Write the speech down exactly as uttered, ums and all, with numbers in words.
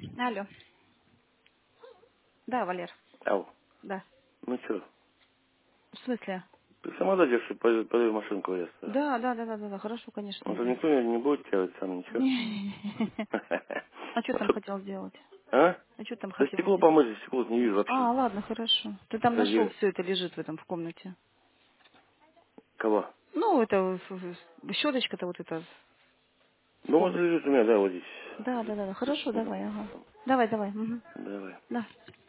Алло. Да, Валер. Ау. Да. Ну что, В смысле? ты сама дойдешь и пойдешь в машинку весу. Да, да, да, да, да, да. Хорошо, конечно, Ну, то иду. никто не не будет делать сам ничего. А что Вот там тут- хотел сделать? А? А что там Да хотел стекло сделать? помыть, стекло не вижу вообще. А, ладно, хорошо. Ты там Да, нашел, я- все это лежит в этом, в комнате. Кого? Ну, это щеточка-то вот эта в Ну, вот комнате. лежит у меня, да, вот здесь. Да, да, да, да. Хорошо, Ну, давай, ага. Давай, давай. Мгм. давай. Да.